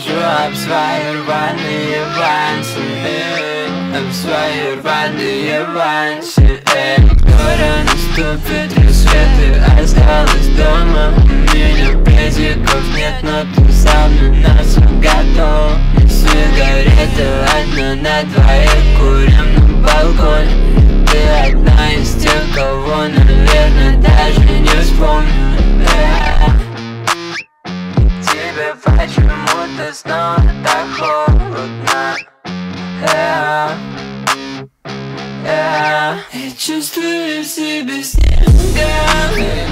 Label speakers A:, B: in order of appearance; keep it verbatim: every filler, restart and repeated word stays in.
A: расскажу об свои рваные вансы, об свои рваные вансы. Скоро наступит рассвет, и осталась дома. У меня педиков нет, но ты сам на нас готов. Сигареты одна на двоих, курим на балконе. Ты одна из тех, кого, наверное, даже не вспомню. Тебе почему-то снова так холодно. Yeah. Yeah. Я чувствую в себе снега.